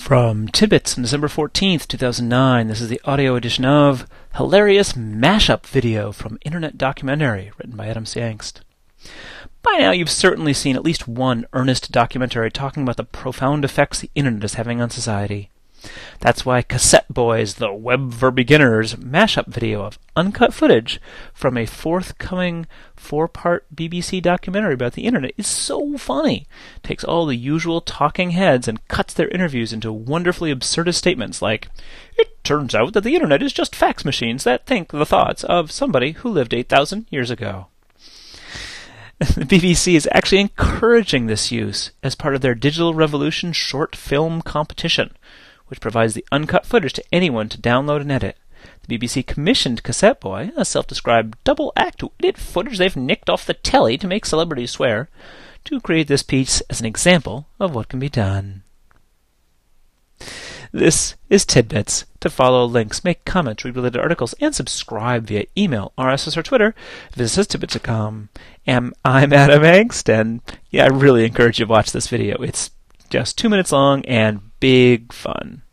From Tidbits on December 14th, 2009, this is the audio edition of Hilarious Mashup Video from Internet Documentary, written by Adam Siangst. By now, you've certainly seen at least one earnest documentary talking about the profound effects the Internet is having on society. That's why Cassette Boys, the Web for Beginners mashup video of uncut footage from a forthcoming 4-part BBC documentary about the Internet is so funny. It takes all the usual talking heads and cuts their interviews into wonderfully absurdist statements like, "It turns out that the Internet is just fax machines that think the thoughts of somebody who lived 8,000 years ago." The BBC is actually encouraging this use as part of their Digital Revolution short film competition, which provides the uncut footage to anyone to download and edit. The BBC commissioned Cassette Boy, a self-described double act, to edit footage they've nicked off the telly to make celebrities swear, to create this piece as an example of what can be done. This is Tidbits. To follow links, make comments, read related articles, and subscribe via email, RSS, or Twitter, visit us tidbits.com. I'm Adam Angst, and I really encourage you to watch this video. It's just 2 minutes long and big fun.